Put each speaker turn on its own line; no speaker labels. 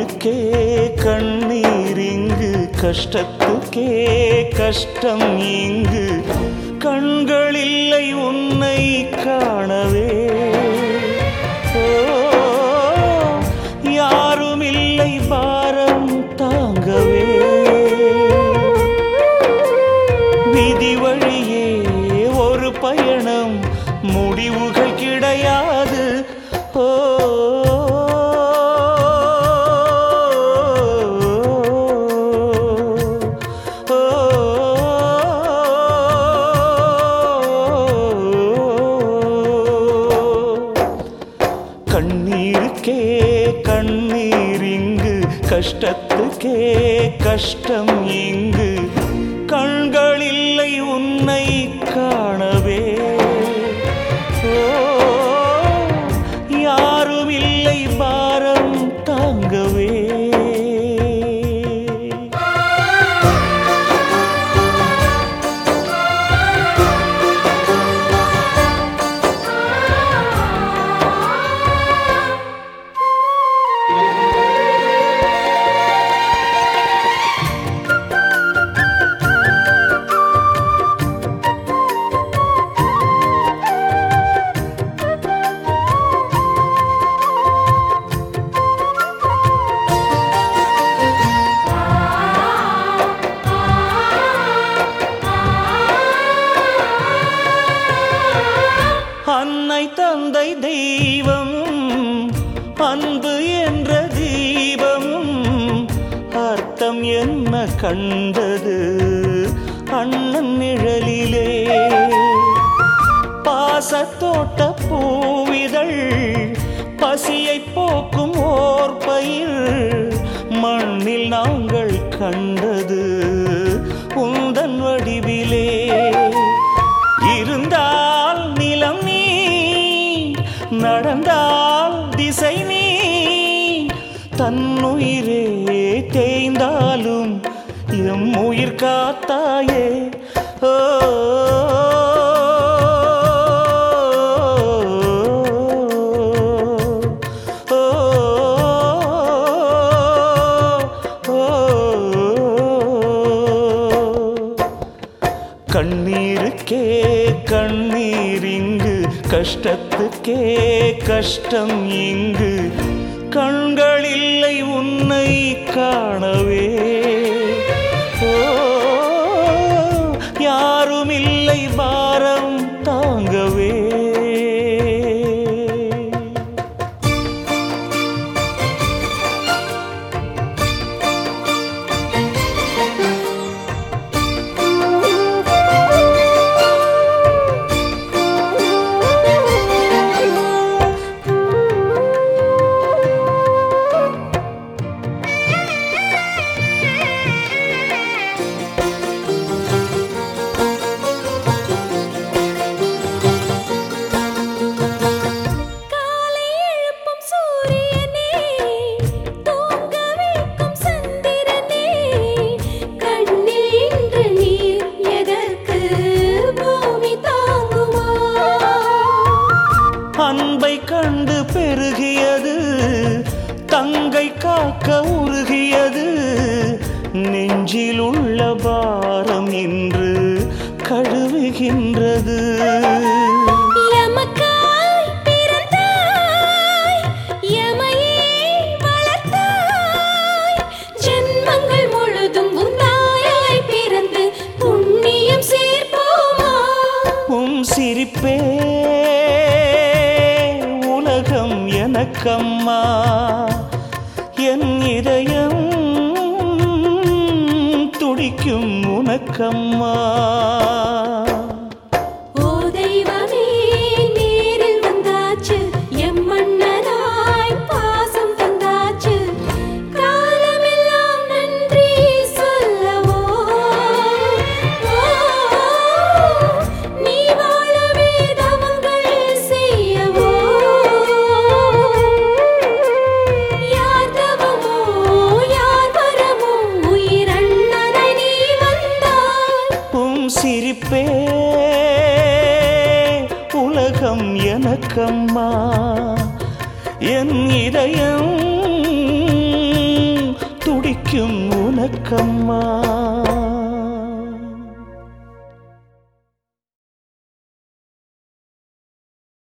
கண்ணீருக்கே கண்ணீர் இங்கு, கஷ்டத்துக்கே கஷ்டம் இங்கு. கண்கள் இல்லை உன்னை காணவே, ஓ யாரும் இல்லை பாரம் தாங்கவே. விதி வழியே ஒரு பயணம், முடிவுகள் கிடையாது. ஓ கண்ணீருக்கே கண்ணீர் இங்கு, கஷ்டத்துக்கே கஷ்டம் இங்கு. கண்கள் இல்லை உன்னை காணவே, ஓ யாரும் இல்லை பாரம் தாங்கவே. அன்னை தந்தை தெய்வமும் அன்பு என்ற தீபமும் அர்த்தம் என்ன கண்டது அண்ணன் நிழலிலே. பாசத்தோட்ட பூவிதழ் பசியை போக்கும் ஓர் பயிர், மண்ணில் நாங்கள் கண்டது உந்தன் வடிவிலே. இருந்தால் நிலம் நீ, நடந்தால் திசை நீ, தன்னுயிரே தேய்ந்தாலும் எம் உயிர் காத்தாயே. ஓ கண்ணீருக்கே கண்ணீர் இங்கு, கஷ்டத்துக்கே கஷ்டம் இங்கு. கண்கள் இல்லை உன்னை காணவே, ஓ யாரும் இல்லை பாரம் தாங்கவே. அன்பை கண்டு பெருகியது, தங்கை காக்க உருகியது. நெஞ்சில் உள்ள பாரம் இன்று கழுவுகின்றது. சிரிப்பே உலகம் எனக்கம்மா, என் இதயம் துடிக்கும் உனக்கம்மா. சிரிப்பே உலகம் எனக்கம்மா, என் இதயம் உனக்கம்மா.